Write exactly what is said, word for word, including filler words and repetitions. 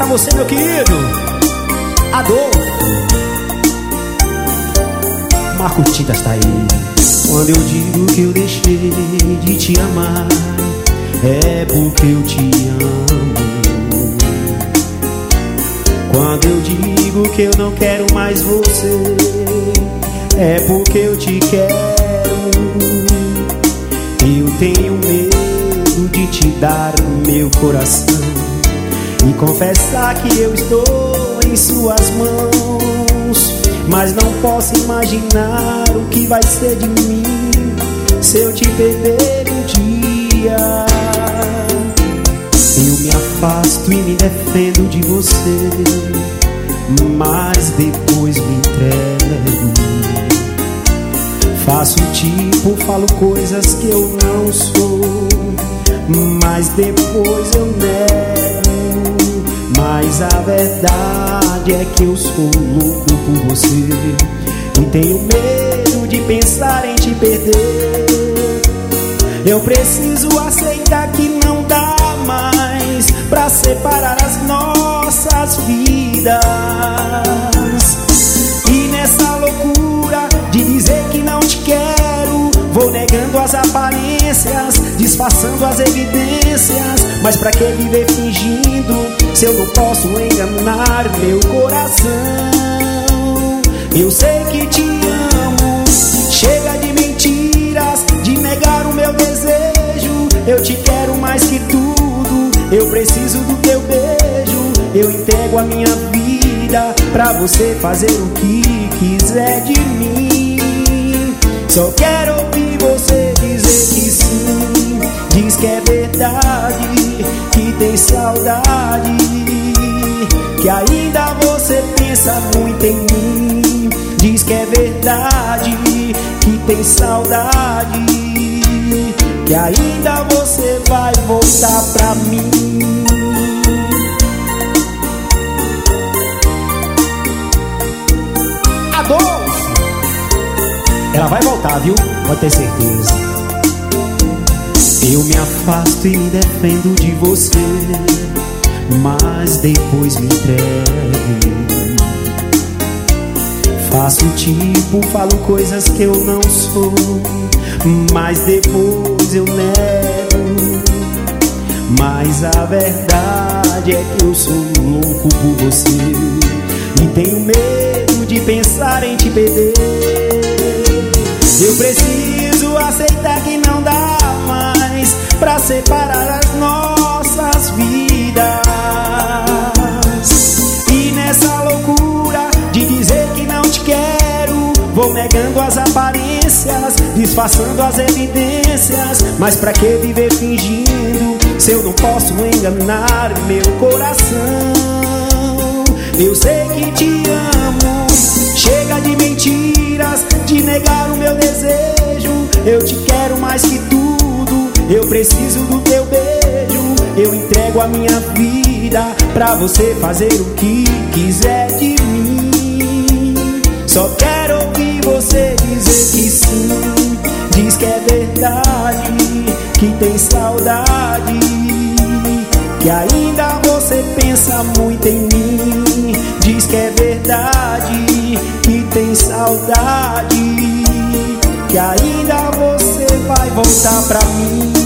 você, meu querido Adolfo. Marco Tintas tá aí. Quando eu digo que eu deixei de te amar, é porque eu te amo. Quando eu digo que eu não quero mais você, é porque eu te quero. Eu tenho medo de te dar meu coração e confessar que eu estou em suas mãos, mas não posso imaginar o que vai ser de mim se eu te perder um dia. Eu me afasto e me defendo de você, mas depois me entrego. Faço tipo, falo coisas que eu não sou, mas depois eu nego. Mas a verdade é que eu sou louco por você e tenho medo de pensar em te perder. Eu preciso aceitar que não dá mais pra separar as nossas vidas. E nessa loucura de dizer que não te quero, vou negando as aparências, disfarçando as evidências. Mas pra que viver fingindo se eu não posso enganar meu coração? Eu sei que te amo, chega de mentiras, de negar o meu desejo. Eu te quero mais que tudo, eu preciso do teu beijo. Eu entrego a minha vida pra você fazer o que quiser de mim. Só quero ouvir você dizer que sim. Diz que é verdade, que tem saudade, que ainda você pensa muito em mim. Diz que é verdade, que tem saudade, que ainda você vai voltar pra mim. Adolfo, ela vai voltar, viu? Pode ter certeza. Eu me afasto e me defendo de você, mas depois me entrego. Faço tipo, falo coisas que eu não sou, mas depois eu nego. Mas a verdade é que eu sou louco por você e tenho medo de pensar em te perder. Eu preciso aceitar que não dá mais pra separar as nossas vidas. E nessa loucura de dizer que não te quero, vou negando as aparências, disfarçando as evidências. Mas pra que viver fingindo se eu não posso enganar meu coração? Eu sei que te amo, chega de mentiras, de negar o meu desejo. Eu te quero mais que tudo, eu preciso do teu beijo. Eu entrego a minha vida pra você fazer o que quiser de mim. Só quero ouvir você dizer que sim. Diz que é verdade, que tem saudade, que ainda você pensa muito em mim. Diz que é verdade, que tem saudade, que ainda você vai voltar pra mim.